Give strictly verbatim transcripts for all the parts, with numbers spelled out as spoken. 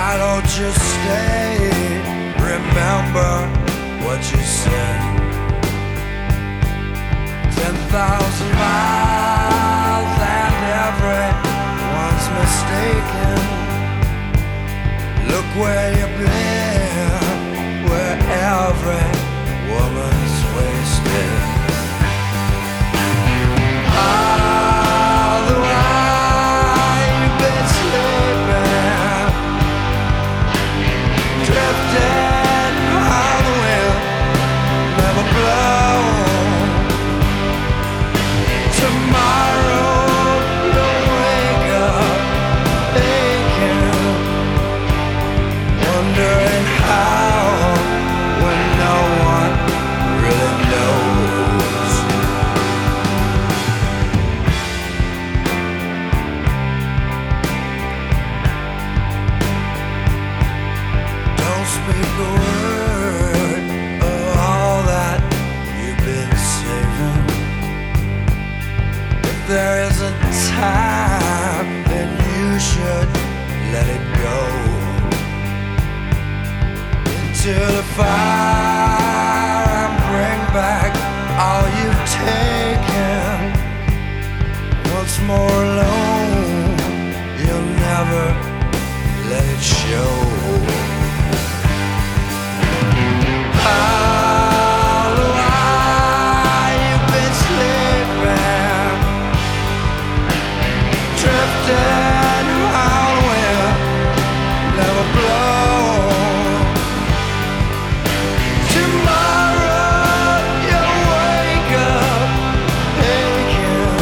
Why don't you stay? Remember what you said. Ten thousand miles and everyone's mistaken. Look where you've been, where every woman's wasted. All the while you've been sleeping, drifting on the wind, never blow. Tomorrow you'll wake up aching, wondering how, when no one really knows. Don't speak a word of all that you've been saving. If there is a time, then you should let it go into the fire and bring back all you've taken. Once more alone, you'll never let it show. All the while you've been sleeping, drifting on the wind, never blow. Tomorrow you'll wake up aching,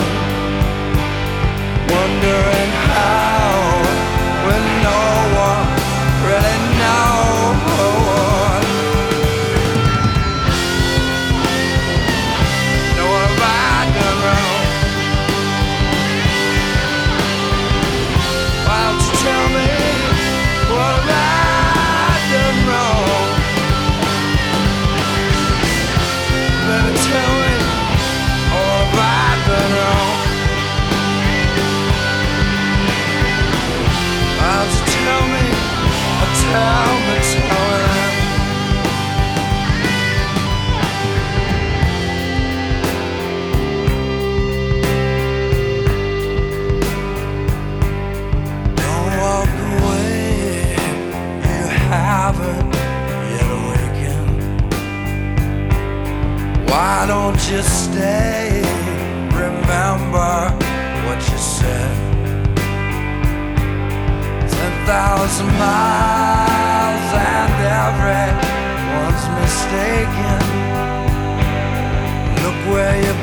wondering how, when no one really knows. Know what have I done wrong? Why don't you tell me what have I done wrong? Baby, tell me what have I done wrong? Why don't you tell me, or tell me, tell me that? Don't walk away, you haven't yet awakened. Why don't you stay? Remember what you said. Ten thousand miles and everyone's mistaken. Look where you